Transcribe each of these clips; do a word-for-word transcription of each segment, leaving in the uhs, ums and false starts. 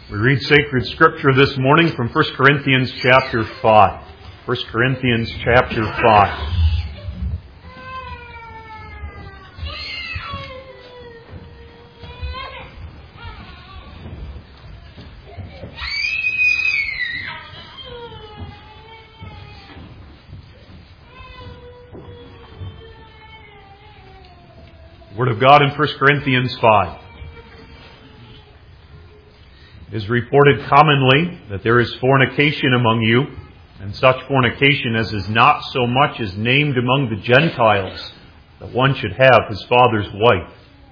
We read sacred scripture this morning from First Corinthians chapter five. First Corinthians chapter five. Word of God in First Corinthians five. It is reported commonly that there is fornication among you, and such fornication as is not so much as named among the Gentiles, that one should have his father's wife.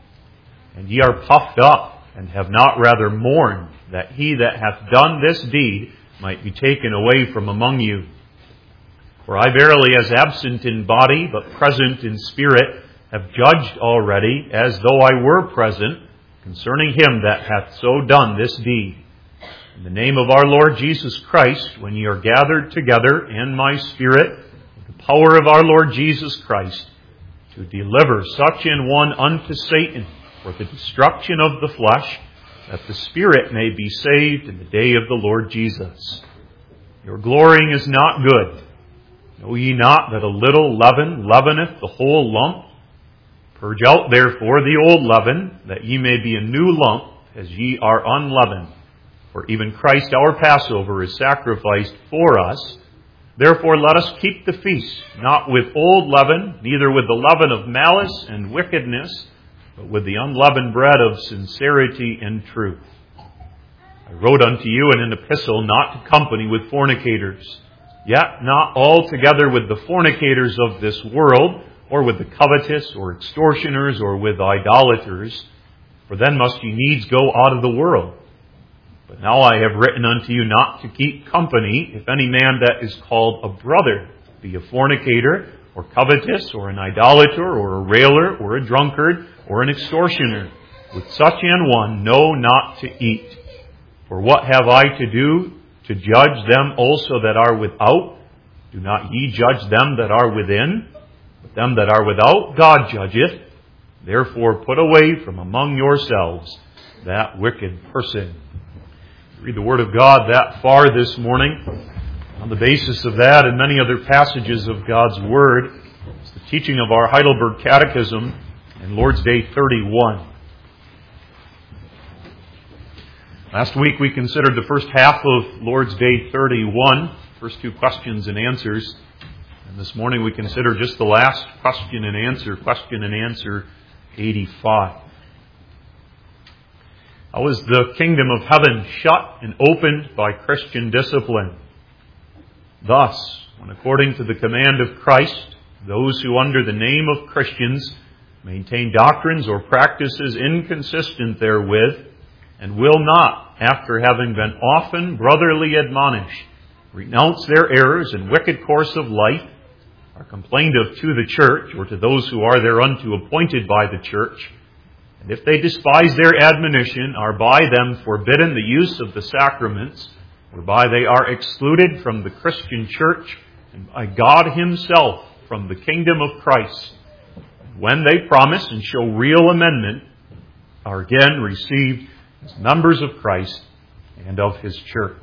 And ye are puffed up, and have not rather mourned, that he that hath done this deed might be taken away from among you. For I verily, as absent in body, but present in spirit, have judged already, as though I were present, concerning him that hath so done this deed. In the name of our Lord Jesus Christ, when ye are gathered together in my spirit, with the power of our Lord Jesus Christ, to deliver such an one unto Satan for the destruction of the flesh, that the spirit may be saved in the day of the Lord Jesus. Your glorying is not good. Know ye not that a little leaven leaveneth the whole lump? Purge out therefore the old leaven, that ye may be a new lump, as ye are unleavened. For even Christ our Passover is sacrificed for us. Therefore let us keep the feast, not with old leaven, neither with the leaven of malice and wickedness, but with the unleavened bread of sincerity and truth. I wrote unto you in an epistle not to company with fornicators, yet not altogether with the fornicators of this world, or with the covetous, or extortioners, or with idolaters, for then must ye needs go out of the world. But now I have written unto you not to keep company, if any man that is called a brother be a fornicator, or covetous, or an idolater, or a railer, or a drunkard, or an extortioner. With such an one know not to eat. For what have I to do to judge them also that are without? Do not ye judge them that are within? But them that are without God judgeth. Therefore put away from among yourselves that wicked person. Read the Word of God that far this morning. On the basis of that and many other passages of God's Word, it's the teaching of our Heidelberg Catechism in Lord's Day thirty-one. Last week we considered the first half of Lord's Day thirty-one, first two questions and answers. And this morning we consider just the last question and answer, question and answer eighty-five. How is the kingdom of heaven shut and opened by Christian discipline? Thus, when according to the command of Christ, those who under the name of Christians maintain doctrines or practices inconsistent therewith, and will not, after having been often brotherly admonished, renounce their errors and wicked course of life, are complained of to the church, or to those who are thereunto appointed by the church, and if they despise their admonition, are by them forbidden the use of the sacraments, whereby they are excluded from the Christian church, and by God Himself from the kingdom of Christ, when they promise and show real amendment, are again received as members of Christ and of His church.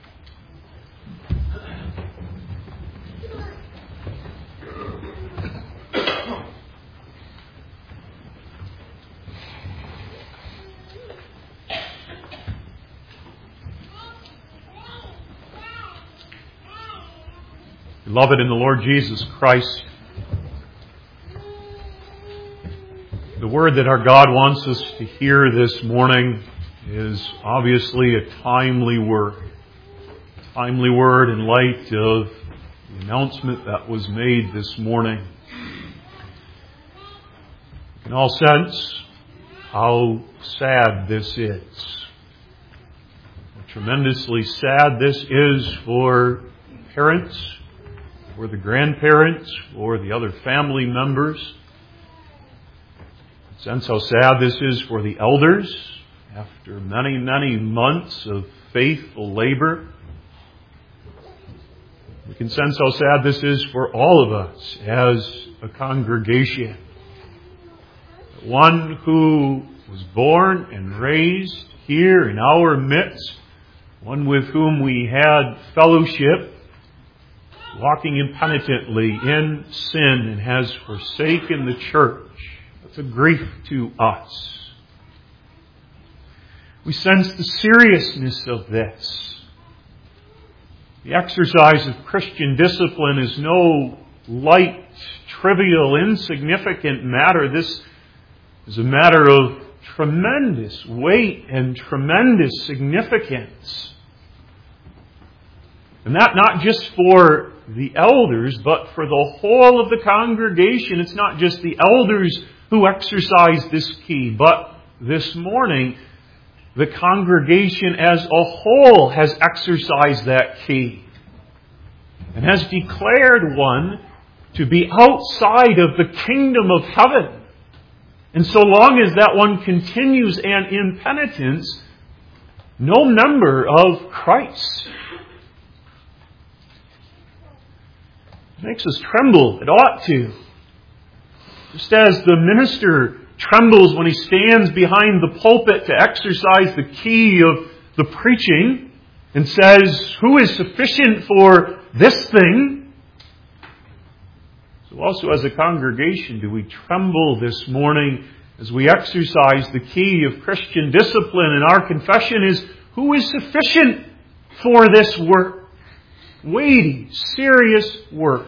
Beloved in the Lord Jesus Christ, the word that our God wants us to hear this morning is obviously a timely word. A timely word in light of the announcement that was made this morning. We can all sense how sad this is. How tremendously sad this is for parents, for the grandparents, for the other family members. Sense how sad this is for the elders after many, many months of faithful labor. We can sense how sad this is for all of us as a congregation. One who was born and raised here in our midst one with whom we had fellowship, walking impenitently in sin and has forsaken the church. That's a grief to us. We sense the seriousness of this. The exercise of Christian discipline is no light, trivial, insignificant matter. This is a matter of tremendous weight and tremendous significance. And that not just for the elders, but for the whole of the congregation. It's not just the elders who exercise this key, but this morning, the congregation as a whole has exercised that key and has declared one to be outside of the kingdom of heaven. And so long as that one continues and in penitence, no member of Christ. It makes us tremble. It ought to. Just as the minister trembles when he stands behind the pulpit to exercise the key of the preaching and says, "Who is sufficient for this thing?" So also as a congregation do we tremble this morning as we exercise the key of Christian discipline, and our confession is, who is sufficient for this work? Weighty, serious work.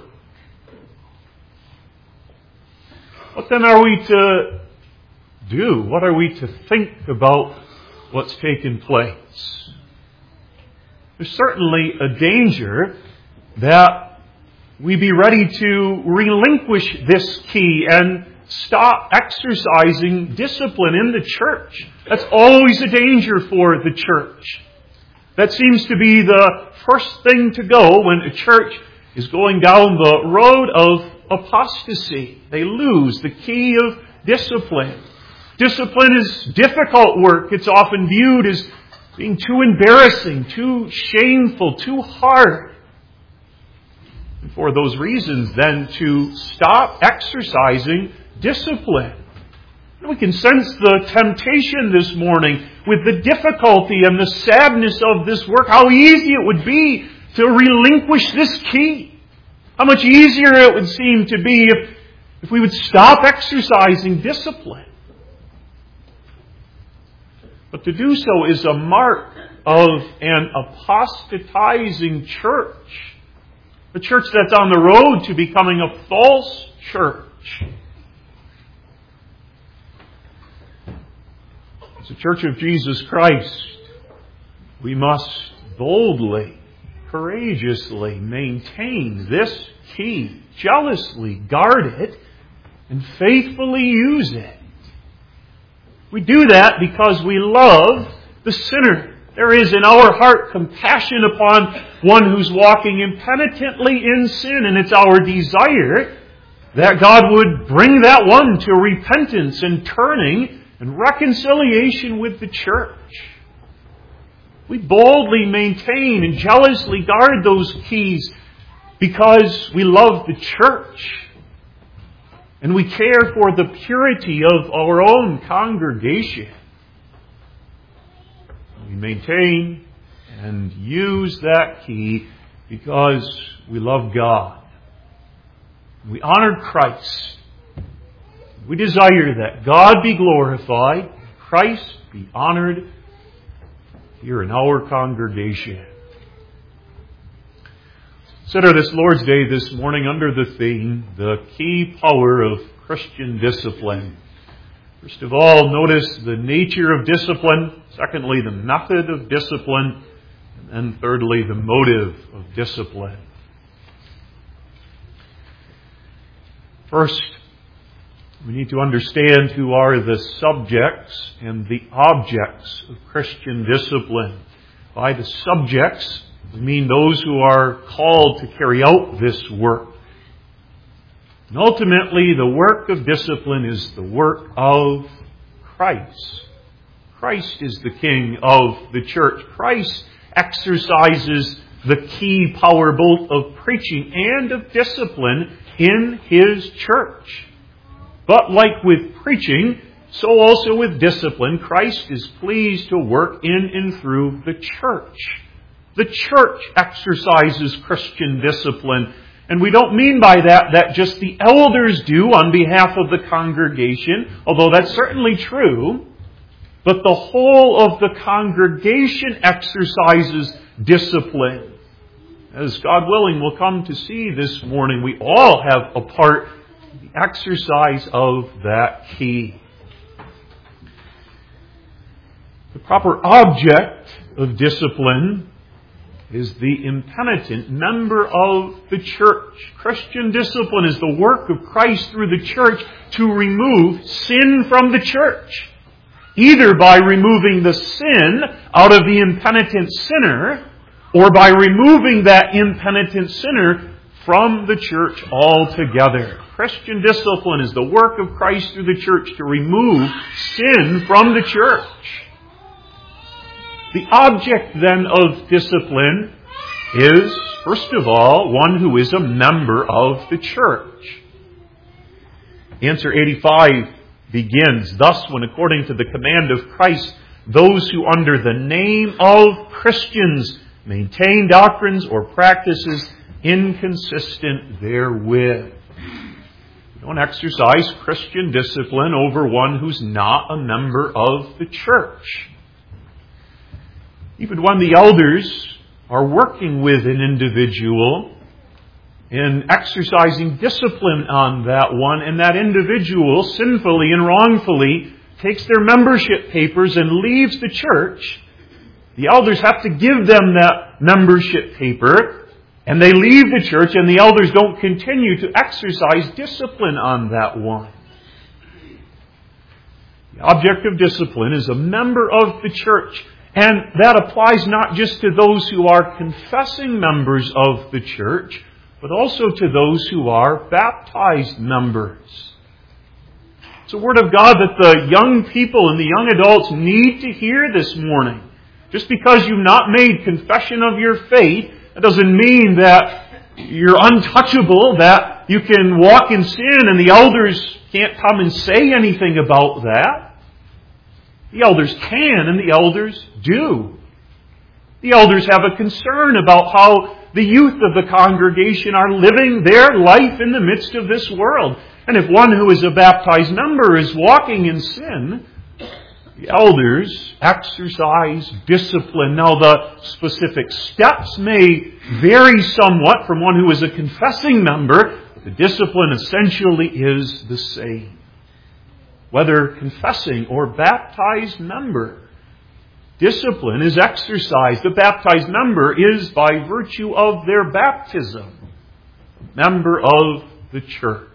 What then are we to do? What are we to think about what's taken place? There's certainly a danger that we be ready to relinquish this key and stop exercising discipline in the church. That's always a danger for the church. That seems to be the first thing to go when a church is going down the road of apostasy. They lose the key of discipline. Discipline is difficult work. It's often viewed as being too embarrassing, too shameful, too hard. And for those reasons, then, to stop exercising discipline. And we can sense the temptation this morning with the difficulty and the sadness of this work, how easy it would be to relinquish this key. How much easier it would seem to be if, if we would stop exercising discipline. But to do so is a mark of an apostatizing church. A church that's on the road to becoming a false church. As a church of Jesus Christ, we must boldly, courageously maintain this key, jealously guard it, and faithfully use it. We do that because we love the sinner. There is in our heart compassion upon one who's walking impenitently in sin, and it's our desire that God would bring that one to repentance and turning and reconciliation with the church. We boldly maintain and jealously guard those keys because we love the church. And we care for the purity of our own congregation. We maintain and use that key because we love God. We honor Christ. We desire that God be glorified, Christ be honored here in our congregation. Consider this Lord's Day this morning under the theme, the key power of Christian discipline. First of all, notice the nature of discipline. Secondly, the method of discipline. And then thirdly, the motive of discipline. First, we need to understand who are the subjects and the objects of Christian discipline. By the subjects, we mean those who are called to carry out this work. And ultimately, the work of discipline is the work of Christ. Christ is the King of the church. Christ exercises the key power both of preaching and of discipline in His church. But like with preaching, so also with discipline, Christ is pleased to work in and through the church. The church exercises Christian discipline. And we don't mean by that that just the elders do on behalf of the congregation, although that's certainly true. But the whole of the congregation exercises discipline. As God willing we'll come to see this morning, we all have a part in the exercise of that key. The proper object of discipline is the impenitent member of the church. Christian discipline is the work of Christ through the church to remove sin from the church, either by removing the sin out of the impenitent sinner, or by removing that impenitent sinner from the church altogether. Christian discipline is the work of Christ through the church to remove sin from the church. The object then of discipline is, first of all, one who is a member of the church. Answer eighty-five begins, thus, when according to the command of Christ, those who under the name of Christians maintain doctrines or practices inconsistent therewith. You don't exercise Christian discipline over one who's not a member of the church. Even when the elders are working with an individual and exercising discipline on that one, and that individual sinfully and wrongfully takes their membership papers and leaves the church, the elders have to give them that membership paper, and they leave the church, and the elders don't continue to exercise discipline on that one. The object of discipline is a member of the church. And that applies not just to those who are confessing members of the church, but also to those who are baptized members. It's a word of God that the young people and the young adults need to hear this morning. Just because you've not made confession of your faith, that doesn't mean that you're untouchable, that you can walk in sin and the elders can't come and say anything about that. The elders can, and the elders do. The elders have a concern about how the youth of the congregation are living their life in the midst of this world. And if one who is a baptized member is walking in sin, the elders exercise discipline. Now, the specific steps may vary somewhat from one who is a confessing member, but the discipline essentially is the same. Whether confessing or baptized member, discipline is exercised. A baptized member is, by virtue of their baptism, a member of the church.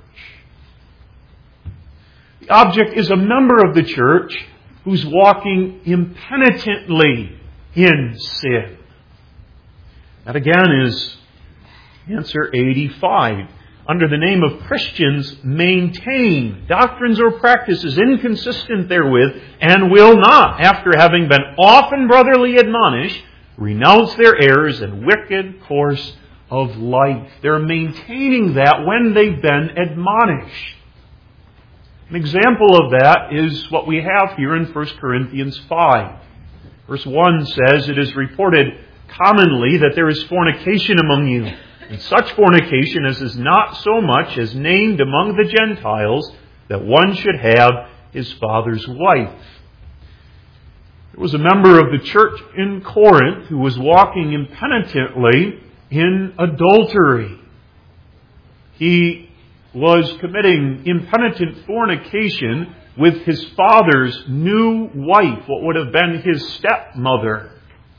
The object is a member of the church who's walking impenitently in sin. That again is answer eighty-five. Under the name of Christians, maintain doctrines or practices inconsistent therewith, and will not, after having been often brotherly admonished, renounce their errors and wicked course of life. They're maintaining that when they've been admonished. An example of that is what we have here in First Corinthians five. Verse one says, "It is reported commonly that there is fornication among you, and such fornication as is not so much as named among the Gentiles, that one should have his father's wife." There was a member of the church in Corinth who was walking impenitently in adultery. He was committing impenitent fornication with his father's new wife, what would have been his stepmother.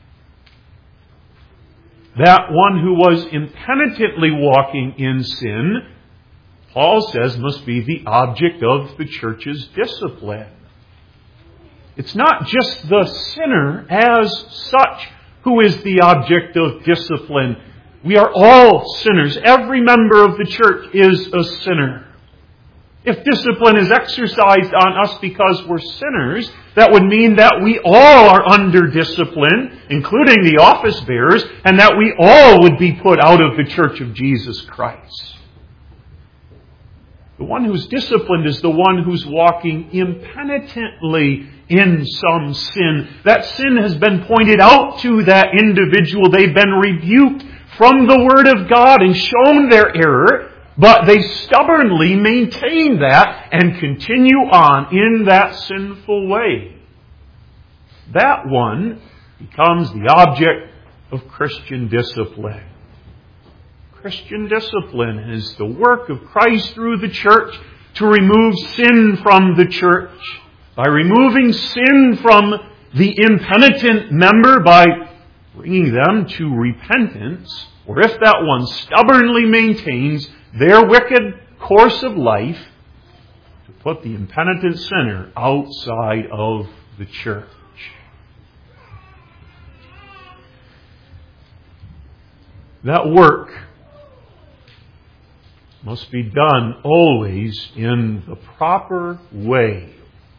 That one who was impenitently walking in sin, Paul says, must be the object of the church's discipline. It's not just the sinner as such who is the object of discipline. We are all sinners. Every member of the church is a sinner. If discipline is exercised on us because we're sinners, that would mean that we all are under discipline, including the office bearers, and that we all would be put out of the church of Jesus Christ. The one who's disciplined is the one who's walking impenitently in some sin. That sin has been pointed out to that individual. They've been rebuked from the Word of God and shown their error, but they stubbornly maintain that and continue on in that sinful way. That one becomes the object of Christian discipline. Christian discipline is the work of Christ through the church to remove sin from the church. By removing sin from the impenitent member, by bringing them to repentance, or if that one stubbornly maintains their wicked course of life, to put the impenitent sinner outside of the church. That work must be done always in the proper way.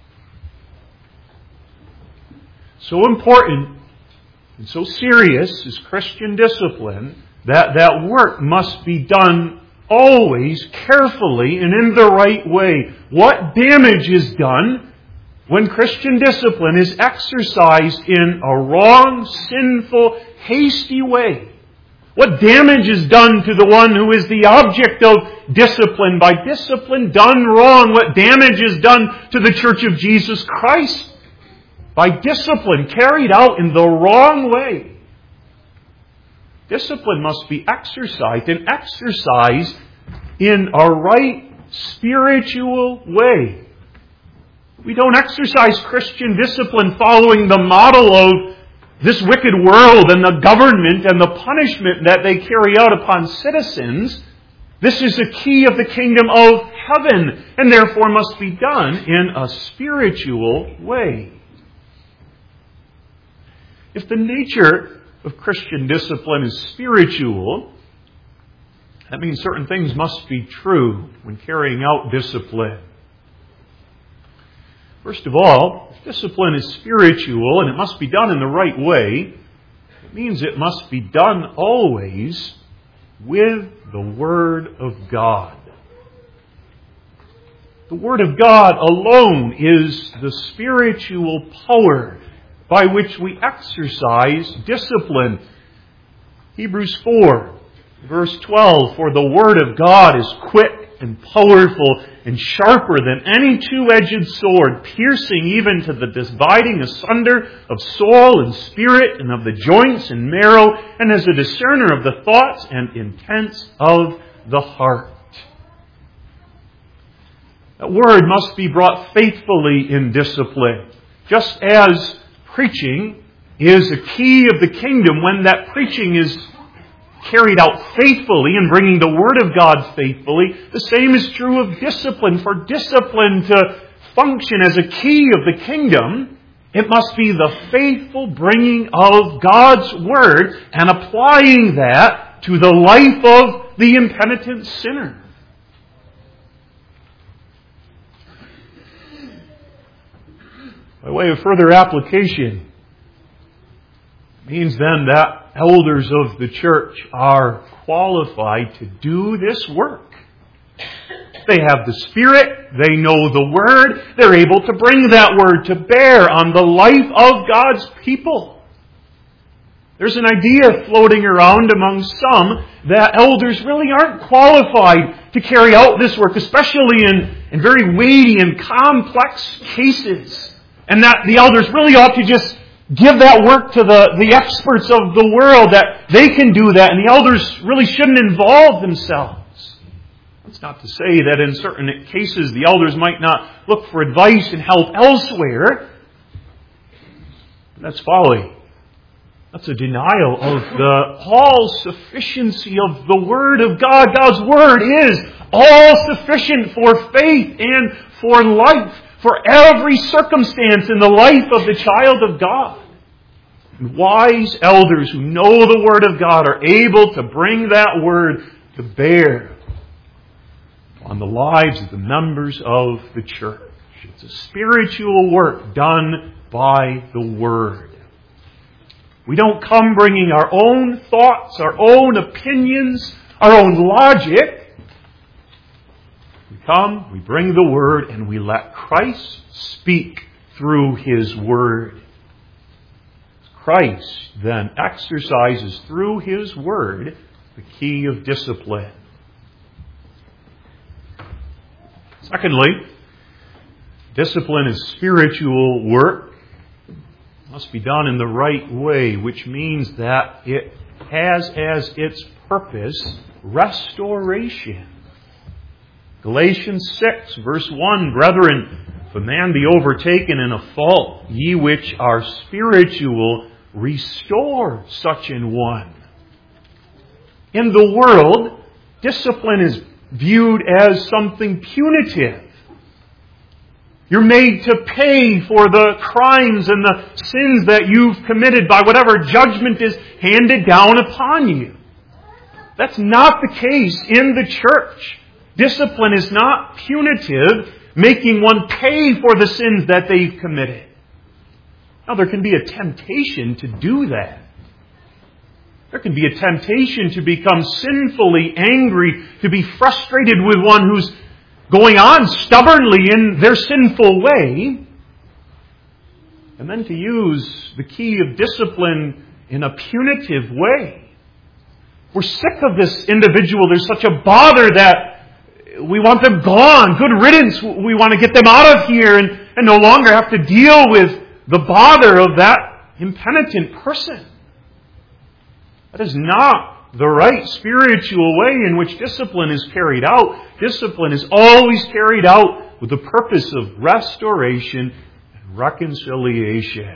So important and so serious is Christian discipline that that work must be done always carefully and in the right way. What damage is done when Christian discipline is exercised in a wrong, sinful, hasty way? What damage is done to the one who is the object of discipline by discipline done wrong? What damage is done to the Church of Jesus Christ by discipline carried out in the wrong way? Discipline must be exercised and exercised in a right spiritual way. We don't exercise Christian discipline following the model of this wicked world and the government and the punishment that they carry out upon citizens. This is the key of the kingdom of heaven, and therefore must be done in a spiritual way. If the nature of Christian discipline is spiritual, that means certain things must be true when carrying out discipline. First of all, if discipline is spiritual and it must be done in the right way, it means it must be done always with the Word of God. The Word of God alone is the spiritual power by which we exercise discipline. Hebrews four, verse twelve, "For the Word of God is quick and powerful and sharper than any two-edged sword, piercing even to the dividing asunder of soul and spirit and of the joints and marrow, and as a discerner of the thoughts and intents of the heart." That word must be brought faithfully in discipline. Just as preaching is a key of the kingdom, when that preaching is carried out faithfully and bringing the Word of God faithfully, the same is true of discipline. For discipline to function as a key of the kingdom, it must be the faithful bringing of God's Word and applying that to the life of the impenitent sinner. By way of further application, it means then that elders of the church are qualified to do this work. They have the Spirit, they know the Word, they're able to bring that Word to bear on the life of God's people. There's an idea floating around among some that elders really aren't qualified to carry out this work, especially in, in very weighty and complex cases, and that the elders really ought to just give that work to the, the experts of the world, that they can do that, and the elders really shouldn't involve themselves. That's not to say that in certain cases the elders might not look for advice and help elsewhere. That's folly. That's a denial of the all-sufficiency of the Word of God. God's Word is all-sufficient for faith and for life, for every circumstance in the life of the child of God. And wise elders who know the Word of God are able to bring that Word to bear on the lives of the members of the church. It's a spiritual work done by the Word. We don't come bringing our own thoughts, our own opinions, our own logic. We come, we bring the Word, and we let Christ speak through His Word. Christ then exercises through His Word the key of discipline. Secondly, discipline is spiritual work. It must be done in the right way, which means that it has as its purpose restoration. Galatians six, verse one, Brethren, if a man be overtaken in a fault, ye which are spiritual, restore such an one. In the world, discipline is viewed as something punitive. You're made to pay for the crimes and the sins that you've committed by whatever judgment is handed down upon you. That's not the case in the church. Discipline is not punitive, making one pay for the sins that they've committed. Now, there can be a temptation to do that. There can be a temptation to become sinfully angry, to be frustrated with one who's going on stubbornly in their sinful way, and then to use the key of discipline in a punitive way. We're sick of this individual. There's such a bother that we want them gone. Good riddance. We want to get them out of here and, and no longer have to deal with the bother of that impenitent person. That is not the right spiritual way in which discipline is carried out. Discipline is always carried out with the purpose of restoration and reconciliation.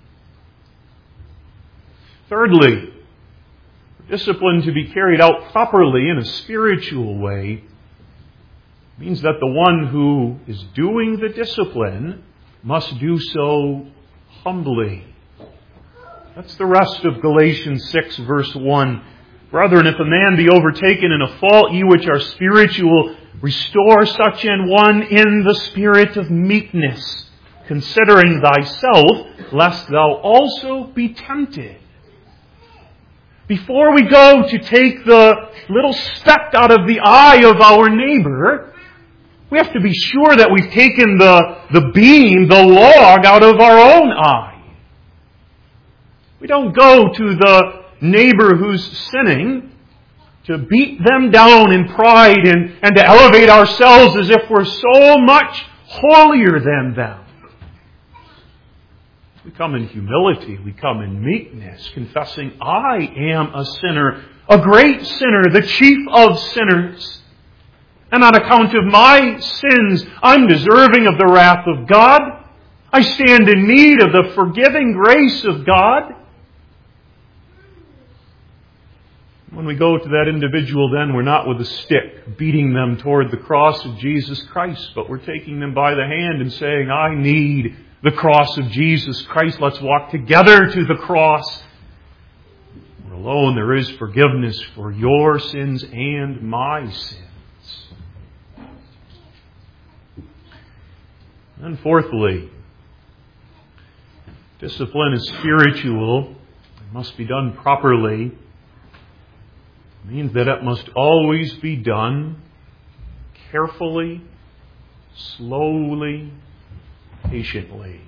Thirdly, discipline to be carried out properly in a spiritual way means that the one who is doing the discipline must do so humbly. That's the rest of Galatians six, verse one. Brethren, if a man be overtaken in a fault, ye which are spiritual, restore such an one in the spirit of meekness, considering thyself, lest thou also be tempted. Before we go to take the little speck out of the eye of our neighbor, we have to be sure that we've taken the, the beam, the log, out of our own eye. We don't go to the neighbor who's sinning to beat them down in pride and, and to elevate ourselves as if we're so much holier than them. We come in humility. We come in meekness, confessing, I am a sinner, a great sinner, the chief of sinners. And on account of my sins, I'm deserving of the wrath of God. I stand in need of the forgiving grace of God. When we go to that individual, then, we're not with a stick beating them toward the cross of Jesus Christ, but we're taking them by the hand and saying, I need the cross of Jesus Christ. Let's walk together to the cross. For alone there is forgiveness for your sins and my sins. And fourthly, discipline is spiritual. It must be done properly. It means that it must always be done carefully, slowly, patiently.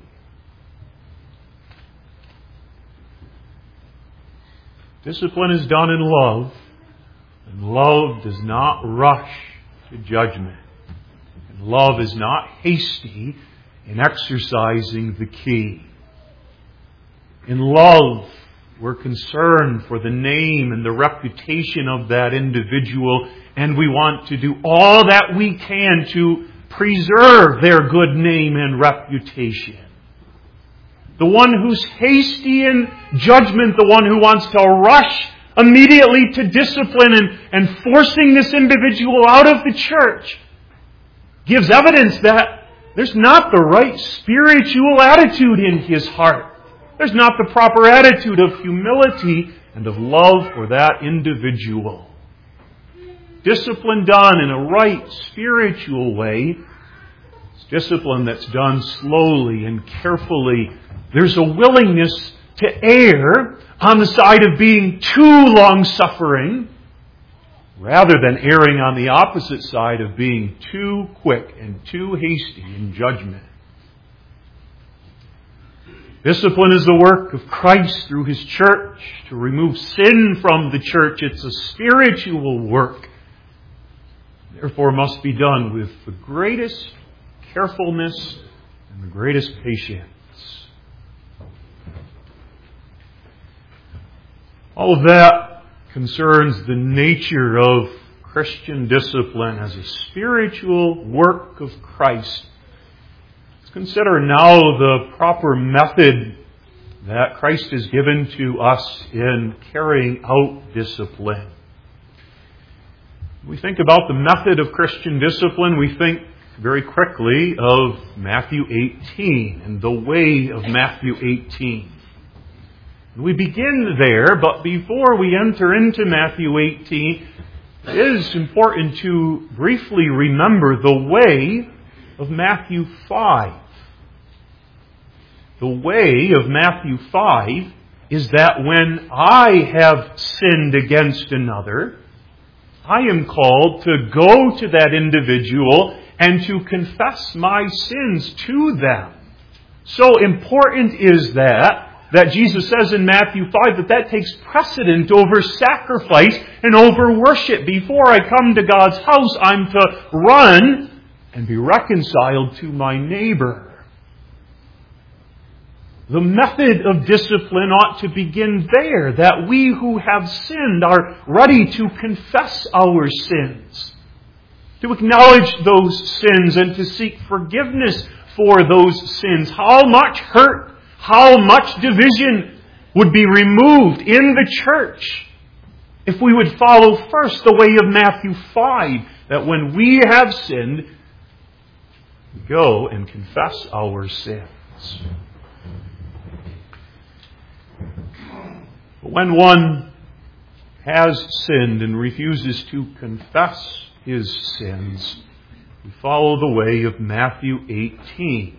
Discipline is done in love, and love does not rush to judgment. And love is not hasty in exercising the key. In love, we're concerned for the name and the reputation of that individual, and we want to do all that we can to preserve their good name and reputation. The one who's hasty in judgment, the one who wants to rush immediately to discipline and, and forcing this individual out of the church, gives evidence that there's not the right spiritual attitude in his heart. There's not the proper attitude of humility and of love for that individual. Discipline done in a right spiritual way is discipline that's done slowly and carefully. There's a willingness to err on the side of being too long-suffering, rather than erring on the opposite side of being too quick and too hasty in judgment. Discipline is the work of Christ through His church to remove sin from the church. It's a spiritual work. Therefore must be done with the greatest carefulness and the greatest patience. All of that concerns the nature of Christian discipline as a spiritual work of Christ. Let's consider now the proper method that Christ has given to us in carrying out discipline. When we think about the method of Christian discipline, we think very quickly of Matthew eighteen and the way of Matthew eighteen. We begin there, but before we enter into Matthew eighteen, it is important to briefly remember the way of Matthew five. The way of Matthew five is that when I have sinned against another, I am called to go to that individual and to confess my sins to them. So important is that, that Jesus says in Matthew five that that takes precedent over sacrifice and over worship. Before I come to God's house, I'm to run and be reconciled to my neighbor. The method of discipline ought to begin there, that we who have sinned are ready to confess our sins, to acknowledge those sins and to seek forgiveness for those sins. How much hurt, how much division would be removed in the church if we would follow first the way of Matthew five, that when we have sinned, we go and confess our sins. But when one has sinned and refuses to confess his sins, we follow the way of Matthew eighteen.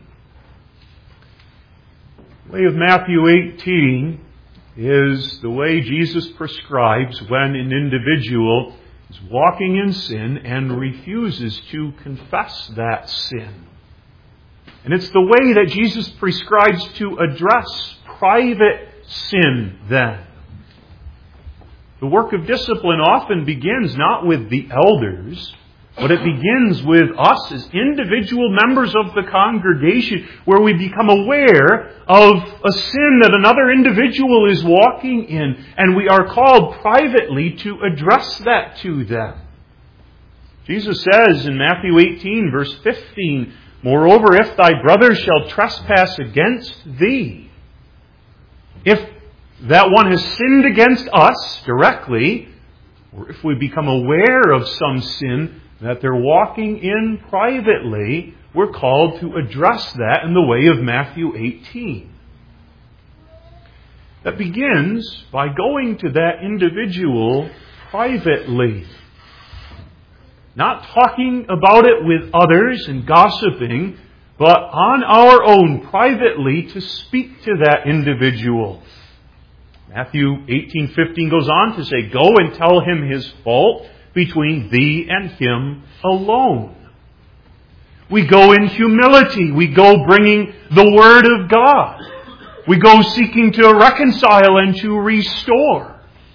The way of Matthew eighteen is the way Jesus prescribes when an individual is walking in sin and refuses to confess that sin. And it's the way that Jesus prescribes to address private sin then. The work of discipline often begins not with the elders, but it begins with us as individual members of the congregation, where we become aware of a sin that another individual is walking in, and we are called privately to address that to them. Jesus says in Matthew eighteen, verse fifteen, "Moreover, if thy brother shall trespass against thee," if that one has sinned against us directly, or if we become aware of some sin that they're walking in privately, we're called to address that in the way of Matthew eighteen. That begins by going to that individual privately. Not talking about it with others and gossiping, but on our own, privately, to speak to that individual. Matthew eighteen fifteen goes on to say, "Go and tell him his fault between thee and him alone." We go in humility. We go bringing the Word of God. We go seeking to reconcile and to restore.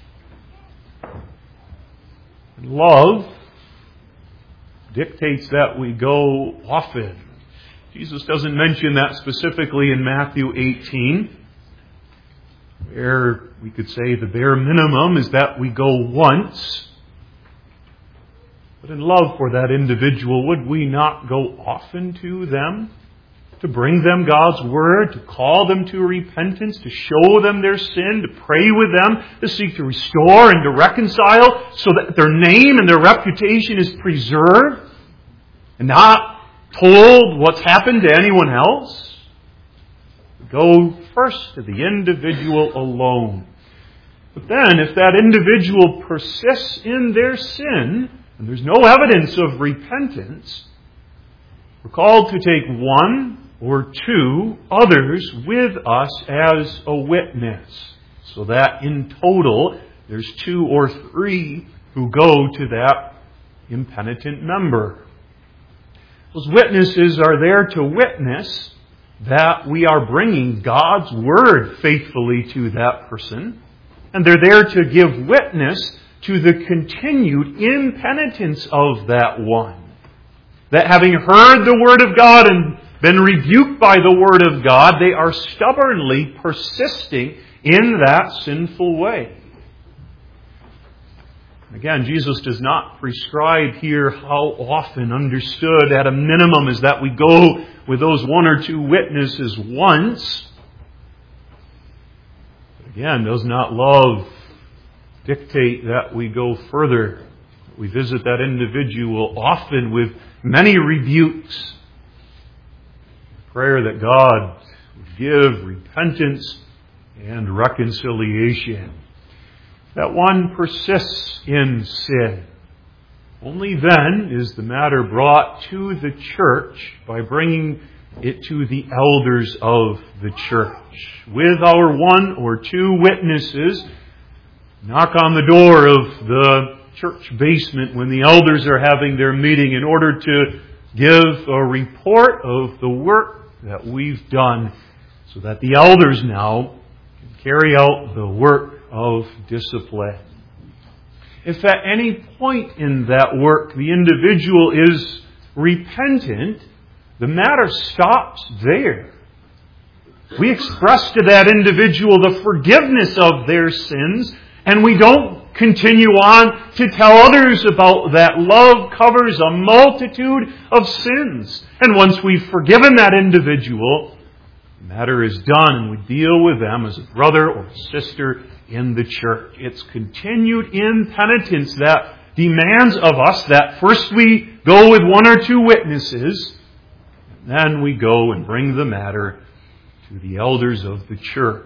And love dictates that we go often. Jesus doesn't mention that specifically in Matthew eighteen. Where we could say the bare minimum is that we go once. But in love for that individual, would we not go often to them? To bring them God's Word, to call them to repentance, to show them their sin, to pray with them, to seek to restore and to reconcile so that their name and their reputation is preserved and not told what's happened to anyone else? Go first to the individual alone. But then, if that individual persists in their sin, and there's no evidence of repentance, we're called to take one or two others with us as a witness, so that in total there's two or three who go to that impenitent member. Those witnesses are there to witness that we are bringing God's Word faithfully to that person, and they're there to give witness to the continued impenitence of that one. That having heard the Word of God and been rebuked by the Word of God, they are stubbornly persisting in that sinful way. Again, Jesus does not prescribe here how often. Understood at a minimum is that we go with those one or two witnesses once. But again, does not love dictate that we go further. We visit that individual often with many rebukes. Prayer that God would give repentance and reconciliation. That one persists in sin. Only then is the matter brought to the church by bringing it to the elders of the church. With our one or two witnesses, knock on the door of the church basement when the elders are having their meeting in order to give a report of the work that we've done so that the elders now can carry out the work of discipline. If at any point in that work the individual is repentant, the matter stops there. We express to that individual the forgiveness of their sins, and we don't continue on to tell others about that. Love covers a multitude of sins. And once we've forgiven that individual, the matter is done, and we deal with them as a brother or a sister in the church. It's continued impenitence that demands of us that first we go with one or two witnesses, and then we go and bring the matter to the elders of the church.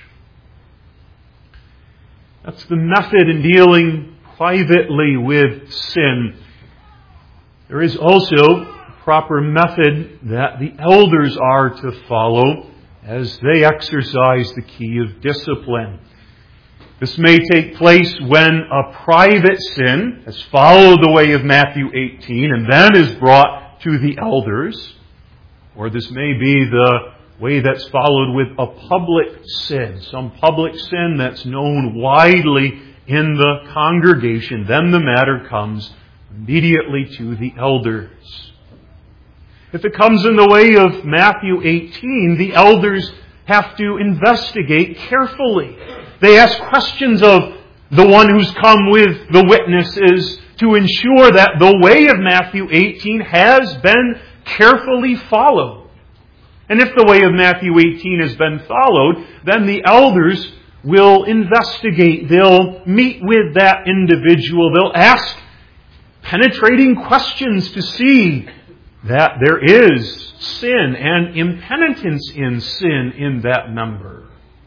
That's the method in dealing privately with sin. There is also a proper method that the elders are to follow as they exercise the key of discipline. This may take place when a private sin has followed the way of Matthew eighteen and then is brought to the elders. Or this may be the way that's followed with a public sin, some public sin that's known widely in the congregation. Then the matter comes immediately to the elders. If it comes in the way of Matthew eighteen, the elders have to investigate carefully. They ask questions of the one who's come with the witnesses to ensure that the way of Matthew eighteen has been carefully followed. And if the way of Matthew eighteen has been followed, then the elders will investigate. They'll meet with that individual. They'll ask penetrating questions to see that there is sin and impenitence in sin in that member.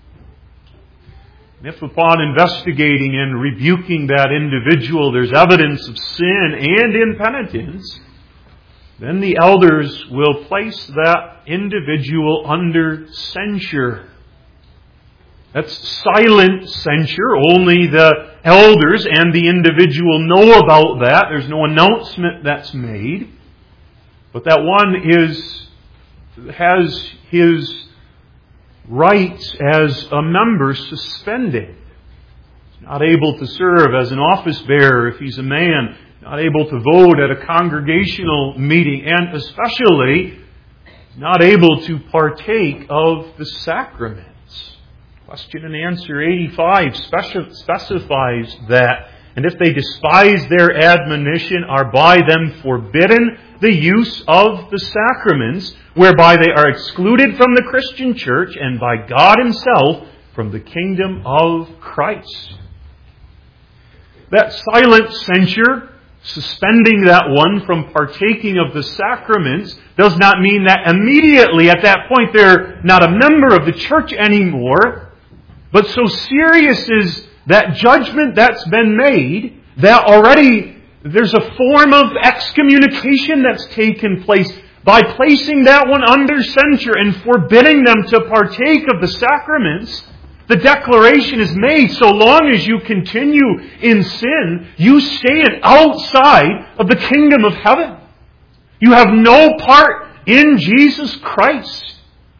And if upon investigating and rebuking that individual there's evidence of sin and impenitence, then the elders will place that individual under censure. That's silent censure. Only the elders and the individual know about that. There's no announcement that's made. But that one is has his rights as a member suspended. He's not able to serve as an office bearer if he's a man. Not able to vote at a congregational meeting, and especially not able to partake of the sacraments. Question and answer eighty-five specifies that. And if they despise their admonition, are by them forbidden the use of the sacraments, whereby they are excluded from the Christian church and by God Himself from the kingdom of Christ. That silent censure, suspending that one from partaking of the sacraments, does not mean that immediately at that point they're not a member of the church anymore. But so serious is that judgment that's been made that already there's a form of excommunication that's taken place by placing that one under censure and forbidding them to partake of the sacraments. The declaration is made, so long as you continue in sin, you stand outside of the kingdom of heaven. You have no part in Jesus Christ.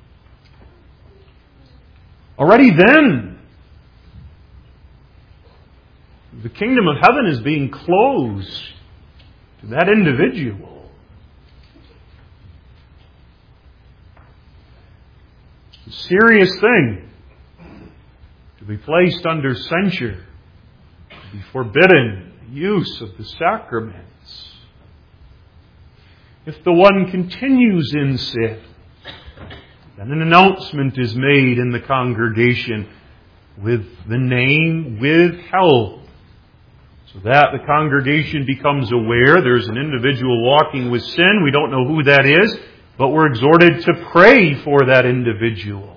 Already then, the kingdom of heaven is being closed to that individual. It's a serious thing to be placed under censure, to be forbidden the use of the sacraments. If the one continues in sin, then an announcement is made in the congregation with the name withheld, so that the congregation becomes aware there's an individual walking with sin. We don't know who that is, but we're exhorted to pray for that individual.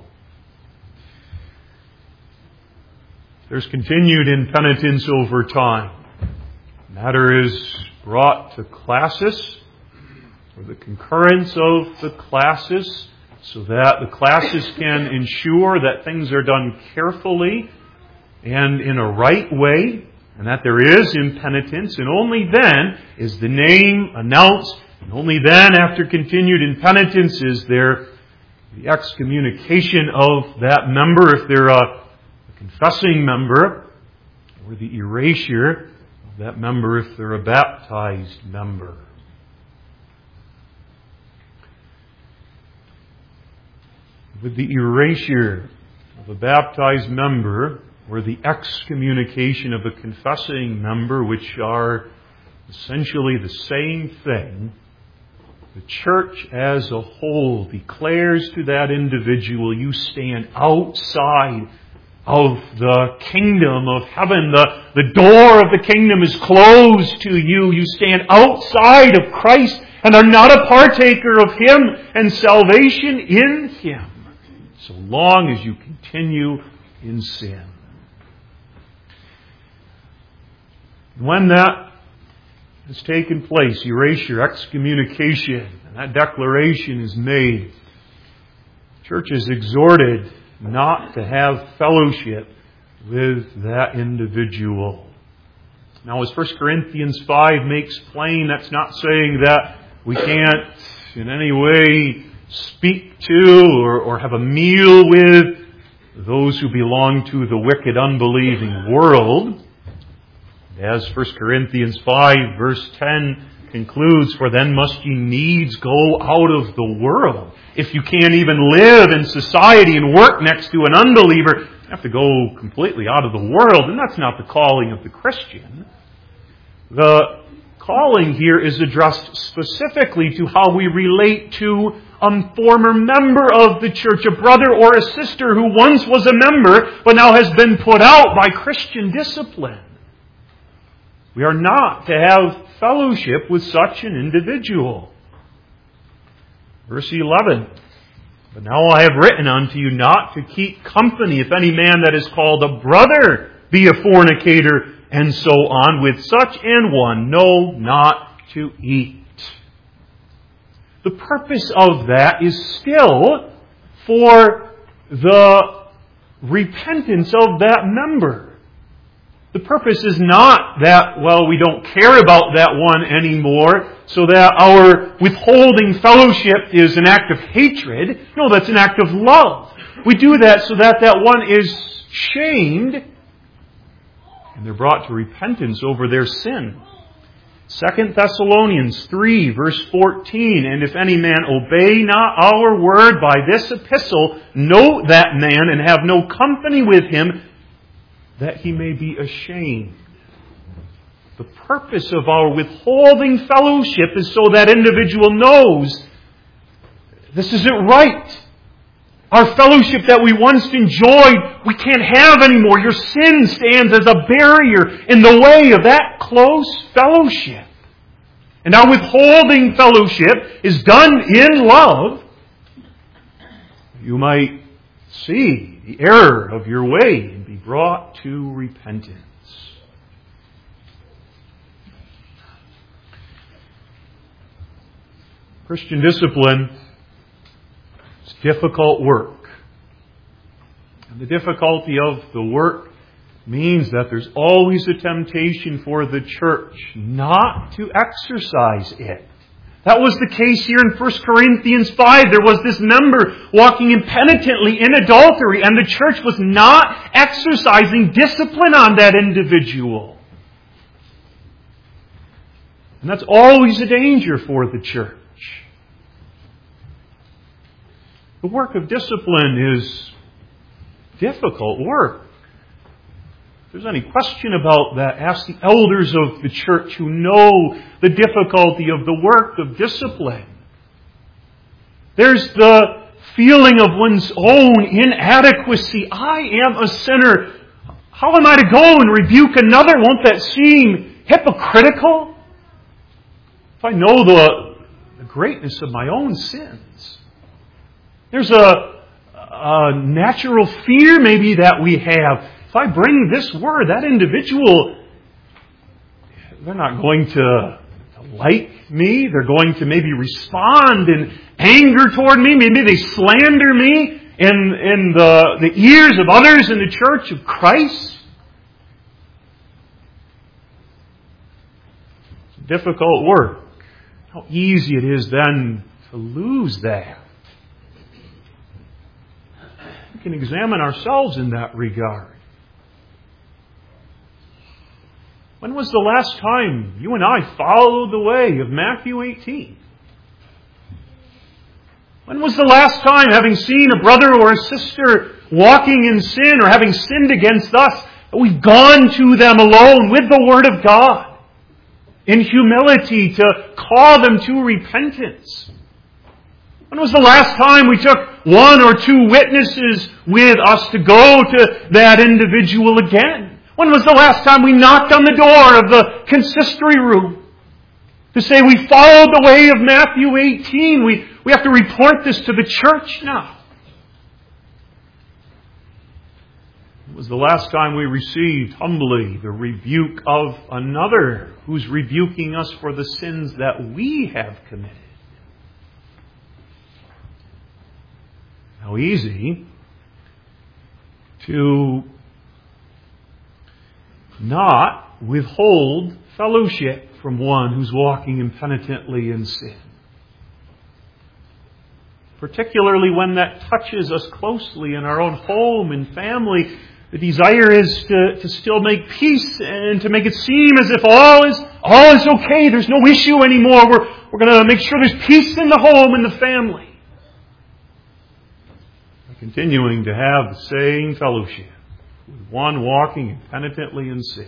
There's continued impenitence over time. The matter is brought to classis, or the concurrence of the classis, so that the classis can ensure that things are done carefully and in a right way, and that there is impenitence, and only then is the name announced, and only then, after continued impenitence, is there the excommunication of that member, if they're a confessing member, or the erasure of that member if they're a baptized member. With the erasure of a baptized member, or the excommunication of a confessing member, which are essentially the same thing, the church as a whole declares to that individual, you stand outside of the kingdom of heaven. The, the door of the kingdom is closed to you. You stand outside of Christ and are not a partaker of Him and salvation in Him, so long as you continue in sin. When that has taken place, erasure, excommunication, and that declaration is made, the church is exhorted not to have fellowship with that individual. Now, as First Corinthians five makes plain, that's not saying that we can't in any way speak to or, or have a meal with those who belong to the wicked, unbelieving world. As First Corinthians five verse ten concludes, for then must ye needs go out of the world. If you can't even live in society and work next to an unbeliever, you have to go completely out of the world, and that's not the calling of the Christian. The calling here is addressed specifically to how we relate to a former member of the church, a brother or a sister who once was a member, but now has been put out by Christian discipline. We are not to have fellowship with such an individual. Verse eleven, but now I have written unto you not to keep company, if any man that is called a brother be a fornicator, and so on, with such an one, no, not to eat. The purpose of that is still for the repentance of that member. The purpose is not that, well, we don't care about that one anymore, so that our withholding fellowship is an act of hatred. No, that's an act of love. We do that so that that one is shamed and they're brought to repentance over their sin. Second Thessalonians three, verse fourteen, and if any man obey not our word by this epistle, note that man and have no company with him, that he may be ashamed. The purpose of our withholding fellowship is so that individual knows this isn't right. Our fellowship that we once enjoyed, we can't have anymore. Your sin stands as a barrier in the way of that close fellowship. And our withholding fellowship is done in love. You might see the error of your way and be brought to repentance. Christian discipline is difficult work. And the difficulty of the work means that there's always a temptation for the church not to exercise it. That was the case here in First Corinthians five. There was this member walking impenitently in adultery, and the church was not exercising discipline on that individual. And that's always a danger for the church. The work of discipline is difficult work. If there's any question about that, ask the elders of the church who know the difficulty of the work of discipline. There's the feeling of one's own inadequacy. I am a sinner. How am I to go and rebuke another? Won't that seem hypocritical? If I know the, the greatness of my own sins. There's a, a natural fear maybe that we have. If I bring this word, that individual, they're not going to like me. They're going to maybe respond in anger toward me. Maybe they slander me in, in the, the ears of others in the church of Christ. It's difficult work. How easy it is then to lose that. We can examine ourselves in that regard. When was the last time you and I followed the way of Matthew eighteen? When was the last time, having seen a brother or a sister walking in sin or having sinned against us, that we've gone to them alone with the Word of God in humility to call them to repentance? When was the last time we took one or two witnesses with us to go to that individual again? When was the last time we knocked on the door of the consistory room to say we followed the way of Matthew eighteen? We, we have to report this to the church now. When was the last time we received humbly the rebuke of another who's rebuking us for the sins that we have committed? How easy to not withhold fellowship from one who's walking impenitently in sin. Particularly when that touches us closely in our own home and family. The desire is to, to still make peace and to make it seem as if all is all is okay. There's no issue anymore. We're, we're going to make sure there's peace in the home and the family. We're continuing to have the same fellowship with one walking impenitently in sin.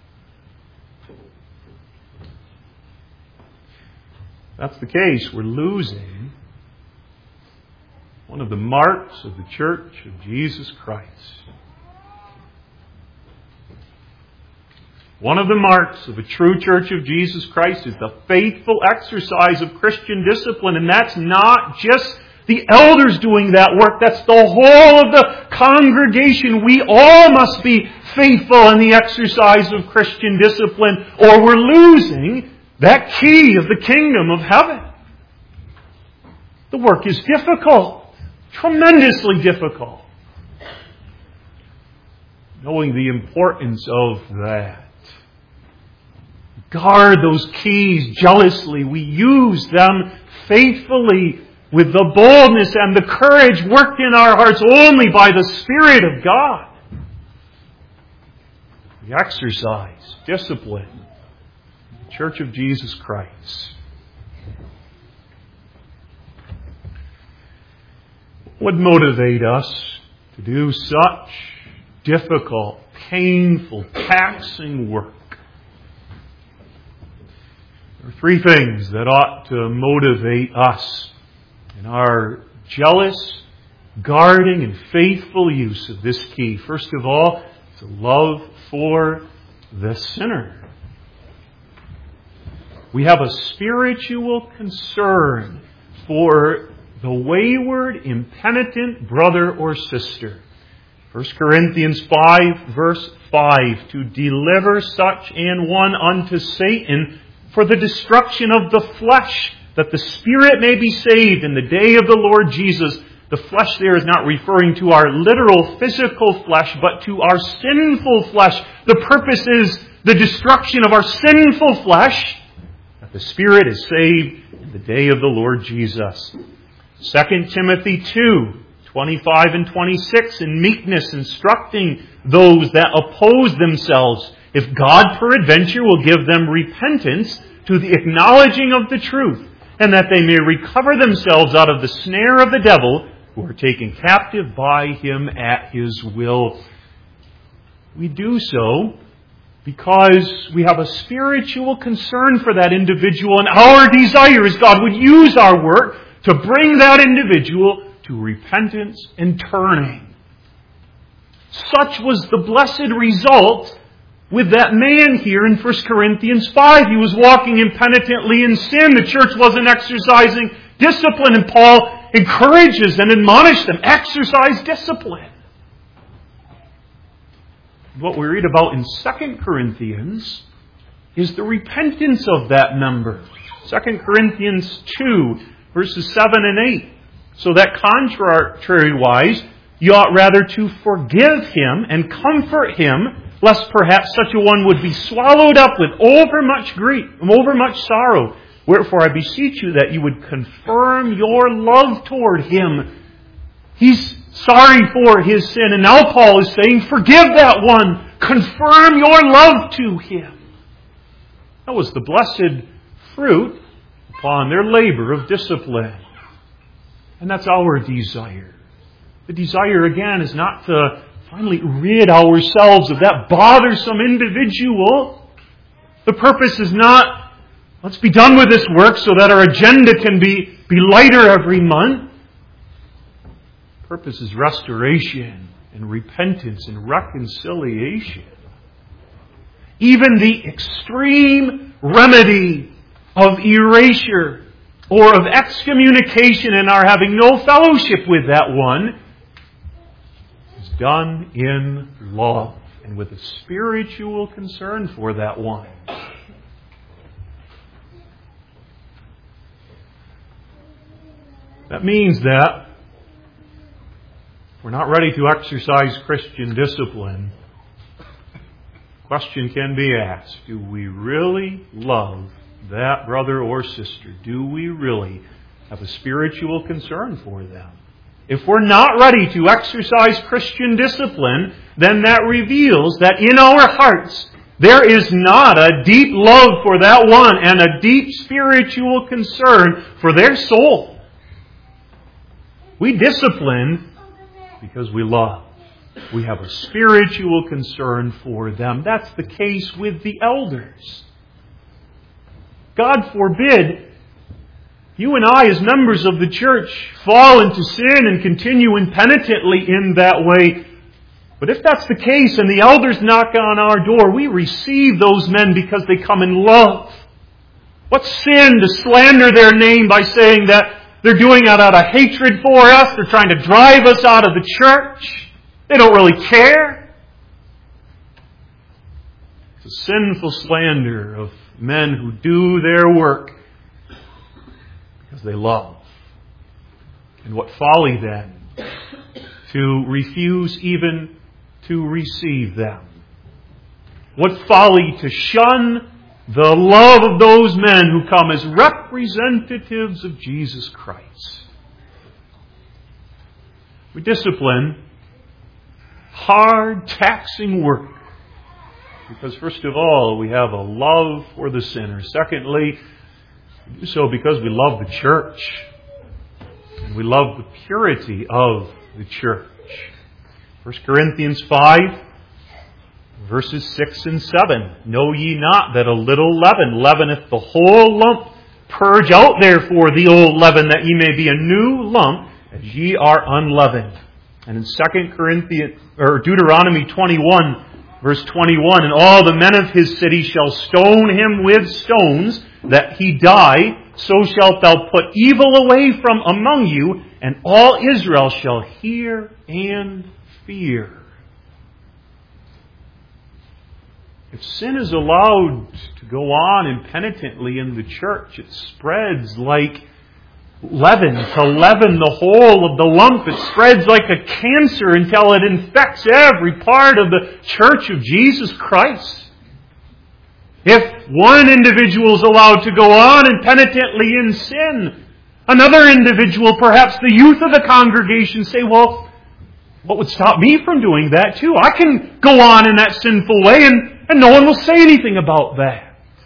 If that's the case, we're losing one of the marks of the Church of Jesus Christ. One of the marks of a true Church of Jesus Christ is the faithful exercise of Christian discipline, and that's not just the elders doing that work. That's the whole of the congregation. We all must be faithful in the exercise of Christian discipline, or we're losing that key of the kingdom of heaven. The work is difficult, tremendously difficult. Knowing the importance of that. Guard those keys jealously. We use them faithfully with the boldness and the courage worked in our hearts only by the Spirit of God. We exercise discipline in the Church of Jesus Christ. What would motivate us to do such difficult, painful, taxing work? There are three things that ought to motivate us in our jealous, guarding, and faithful use of this key. First of all, it's a love for the sinner. We have a spiritual concern for the wayward, impenitent brother or sister. First Corinthians five, verse five, to deliver such an one unto Satan for the destruction of the flesh, that the spirit may be saved in the day of the Lord Jesus. The flesh there is not referring to our literal physical flesh, but to our sinful flesh. The purpose is the destruction of our sinful flesh, that the Spirit is saved in the day of the Lord Jesus. Second Timothy two, twenty-five and twenty-six, in meekness instructing those that oppose themselves, if God peradventure will give them repentance to the acknowledging of the truth, and that they may recover themselves out of the snare of the devil, who are taken captive by him at his will. We do so because we have a spiritual concern for that individual, and our desire is God would use our work to bring that individual to repentance and turning. Such was the blessed result with that man here in First Corinthians five. He was walking impenitently in sin. The church wasn't exercising discipline, and Paul encourages and admonishes them, exercise discipline. What we read about in Second Corinthians is the repentance of that member. Second Corinthians two, verses seven and eight. So that contrariwise, you ought rather to forgive him and comfort him, lest perhaps such a one would be swallowed up with overmuch grief, overmuch sorrow. Wherefore I beseech you that you would confirm your love toward him. He's sorry for his sin, and now Paul is saying, forgive that one. Confirm your love to him. That was the blessed fruit upon their labor of discipline. And that's our desire. The desire, again, is not to finally rid ourselves of that bothersome individual. The purpose is not, let's be done with this work so that our agenda can be, be lighter every month. The purpose is restoration and repentance and reconciliation. Even the extreme remedy of erasure or of excommunication and our having no fellowship with that one is done in love and with a spiritual concern for that one. That means that if we're not ready to exercise Christian discipline, the question can be asked, do we really love that brother or sister? Do we really have a spiritual concern for them? If we're not ready to exercise Christian discipline, then that reveals that in our hearts there is not a deep love for that one and a deep spiritual concern for their soul. We discipline because we love. We have a spiritual concern for them. That's the case with the elders. God forbid you and I, as members of the church, fall into sin and continue impenitently in that way. But if that's the case and the elders knock on our door, we receive those men because they come in love. What sin to slander their name by saying that they're doing it out of hatred for us, they're trying to drive us out of the church, they don't really care. It's a sinful slander of men who do their work because they love. And what folly then to refuse even to receive them. What folly to shun the love of those men who come as representatives of Jesus Christ. We discipline hard, taxing work because, first of all, we have a love for the sinner. Secondly, we do so because we love the church. And we love the purity of the church. First Corinthians five, verses six and seven. Know ye not that a little leaven leaveneth the whole lump? Purge out therefore the old leaven, that ye may be a new lump, as ye are unleavened. And in Second Corinthians or Deuteronomy twenty-one, verse twenty-one, and all the men of his city shall stone him with stones, that he die. So shalt thou put evil away from among you, and all Israel shall hear and fear. If sin is allowed to go on impenitently in the church, it spreads like leaven to leaven the whole of the lump. It spreads like a cancer until it infects every part of the church of Jesus Christ. If one individual is allowed to go on impenitently in sin, another individual, perhaps the youth of the congregation, say, well, what would stop me from doing that too? I can go on in that sinful way and, and no one will say anything about that.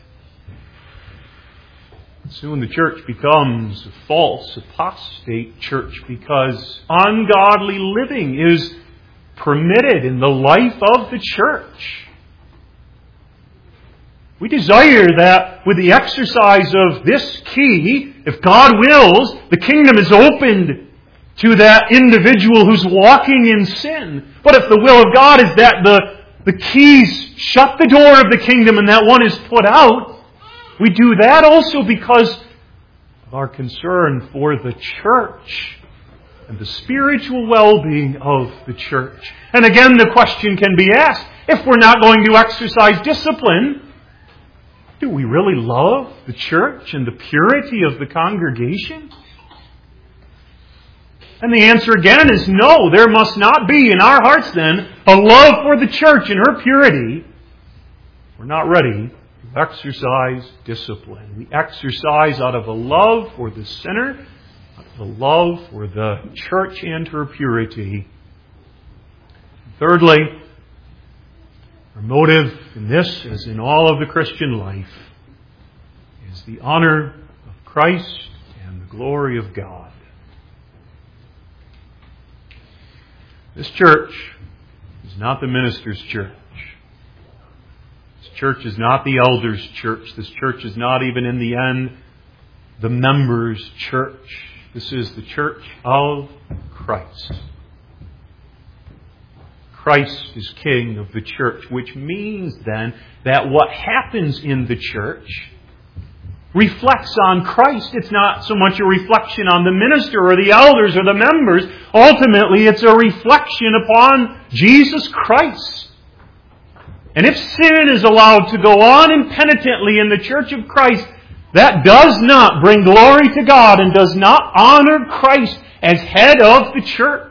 Soon the church becomes a false, apostate church because ungodly living is permitted in the life of the church. We desire that with the exercise of this key, if God wills, the kingdom is opened to that individual who's walking in sin. But if the will of God is that the, the keys shut the door of the kingdom and that one is put out, we do that also because of our concern for the church and the spiritual well-being of the church. And again, the question can be asked, if we're not going to exercise discipline, do we really love the church and the purity of the congregation? And the answer again is no. There must not be in our hearts then a love for the church and her purity. We're not ready to exercise discipline. We exercise out of a love for the sinner, out of a love for the church and her purity. Thirdly, our motive in this, as in all of the Christian life, is the honor of Christ and the glory of God. This church is not the minister's church. This church is not the elder's church. This church is not even in the end the members' church. This is the church of Christ. Christ is King of the church, which means then that what happens in the church reflects on Christ. It's not so much a reflection on the minister or the elders or the members. Ultimately, it's a reflection upon Jesus Christ. And if sin is allowed to go on impenitently in the church of Christ, that does not bring glory to God and does not honor Christ as head of the church.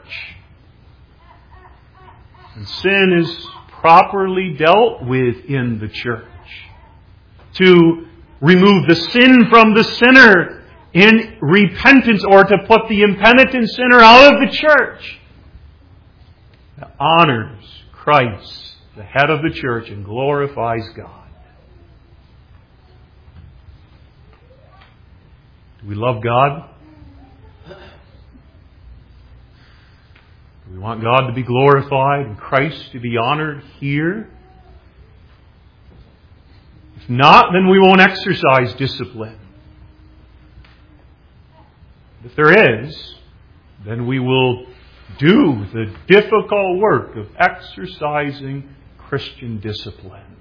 And sin is properly dealt with in the church. To remove the sin from the sinner in repentance or to put the impenitent sinner out of the church, that honors Christ, the head of the church, and glorifies God. Do we love God? Do we want God to be glorified and Christ to be honored here? If not, then we won't exercise discipline. If there is, then we will do the difficult work of exercising Christian discipline.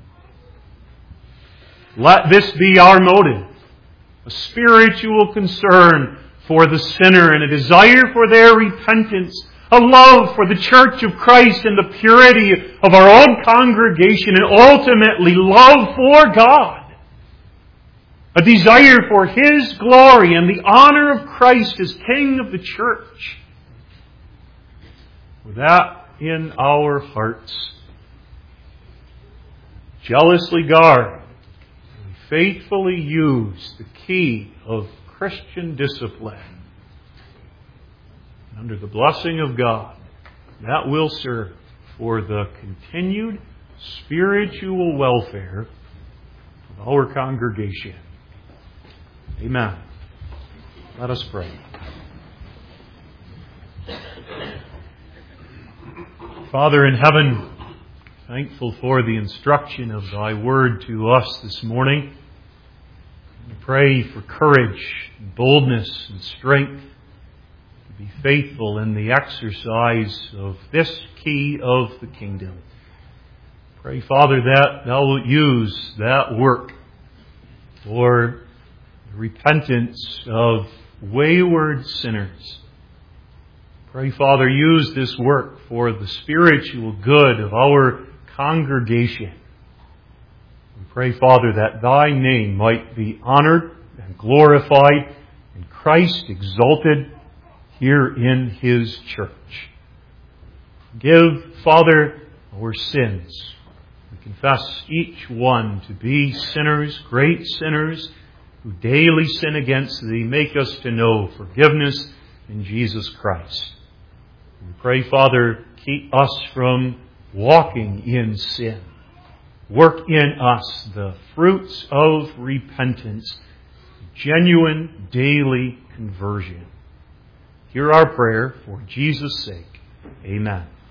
Let this be our motive, a spiritual concern for the sinner and a desire for their repentance, a love for the church of Christ and the purity of our own congregation, and ultimately love for God. A desire for His glory and the honor of Christ as King of the church. With that in our hearts, jealously guard and faithfully use the key of Christian discipline. Under the blessing of God, that will serve for the continued spiritual welfare of our congregation. Amen. Let us pray. Father in heaven, thankful for the instruction of Thy Word to us this morning. We pray for courage, and boldness, and strength to be faithful in the exercise of this key of the kingdom. Pray, Father, that Thou wilt use that work for the repentance of wayward sinners. Pray, Father, use this work for the spiritual good of our congregation. We pray, Father, that Thy name might be honored and glorified in Christ exalted here in His church. Forgive, Father, our sins. We confess each one to be sinners, great sinners, who daily sin against Thee. Make us to know forgiveness in Jesus Christ. We pray, Father, keep us from walking in sin. Work in us the fruits of repentance, genuine daily conversion. Hear our prayer for Jesus' sake. Amen.